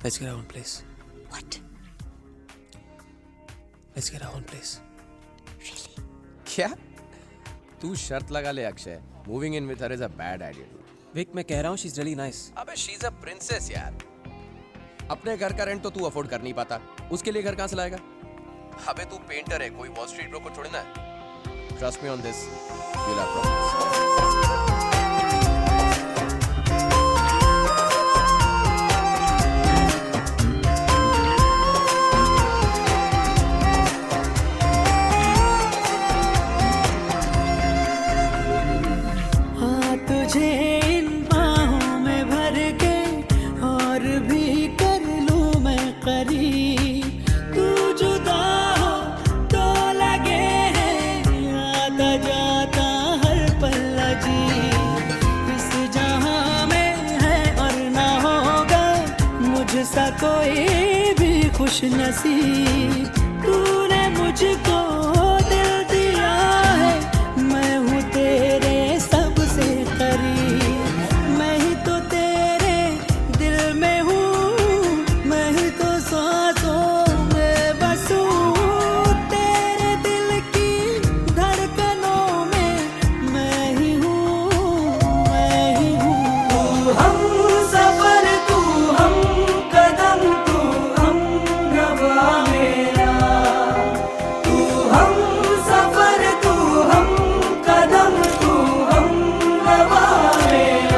Let's get our own place. What? Let's get our own place. Really? क्या? तू शर्त लगा ले Akshay. Moving in with her is a bad idea. Vic, मैं कह रहा हूँ she's really nice. अबे she's a princess यार. अपने घर का रेंट तो तू अफोर्ड कर नहीं पाता. उसके लिए घर कहाँ से लाएगा? अबे तू पेंटर है, कोई वॉल स्ट्रीट ब्रोकर थोड़ी ना है. Trust me on this. You'll have problems. तुझे इन बाहों में भर के और भी कर लूं मैं करीब. तू जुदा हो तो लगे है आता जाता हर पल अजीब. इस जहां में है और ना होगा मुझसा कोई भी खुश नसीब. तूने मुझको दिल दिया है, मैं हूँ तेरे सबसे करीब. मैं ही तो तेरे दिल में हूँ, मैं ही तो सांसों में बसूं. तेरे दिल की धड़कनों में मैं ही हूँ, मैं ही हूँ. तू हम सफर, तू हम कदम, तू हम नवा मेरा. तू हम सफर, तू हम कदम, तू हम नवा मेरा.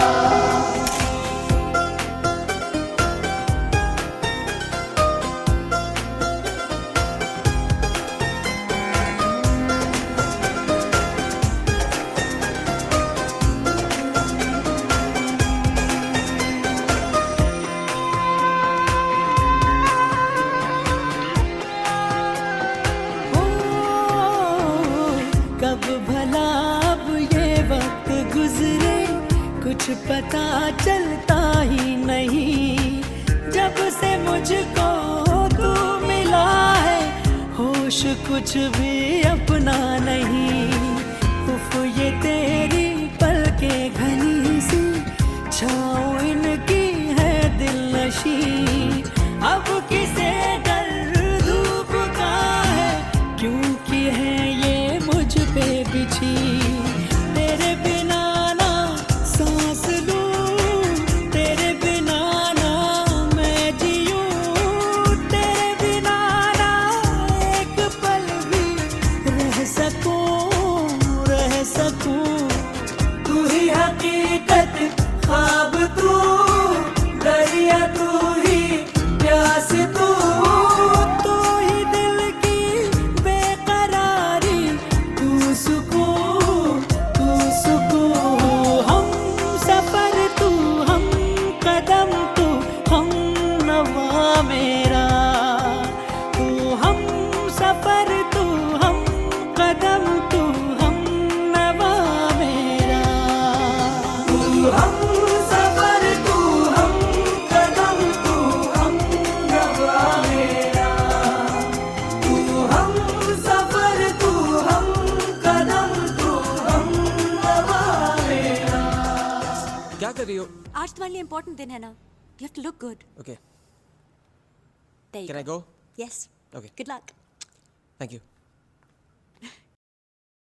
कब भला अब ये वक्त गुजरे कुछ पता चलता ही नहीं. जब से मुझको तू मिला है होश कुछ भी अपना नहीं. उफ ये तेरी पलकें घनी सी छाँव इनकी है दिलनशी. अब किसे डर धूप का है, क्योंकि है ये मुझ पे बिछी. तेरे बिना ना सांस लूं, तेरे बिना ना मैं जीऊं. तेरे बिना ना एक पल भी रह सकूं, रह सकूं. तू ही हकीकत, ख्वाब तू, दरिया तू ही, प्यास तू. तू ही दिल की बेकरारी, तू सुकून, तू सुकून. हम सफर, तू हम कदम, तू हम नवा मेरा. तू हम सफर, तू हम कदम, तू हम नवा मेरा. तू हम सफर, तू हम कदम, तू हम नवा मेरा. तू हम सफर, तू हम कदम, तू हम नवा मेरा. क्या कर रही हो? आज तुम्हारे लिए important दिन है ना. You have to look good. Okay. There you Can I go. go? Yes. Okay. Good luck. Thank you.